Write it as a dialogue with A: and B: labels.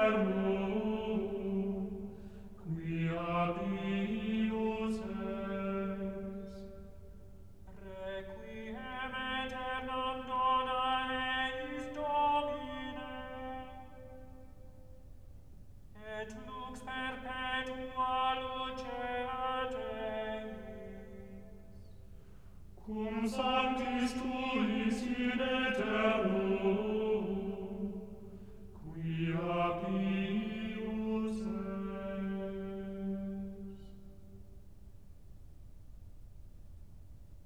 A: aeternum, quia Deus es.
B: Requiem aeternam dona eis Domine, et lux perpetua lucet eis.
A: Cum sanctis tuis in aeternum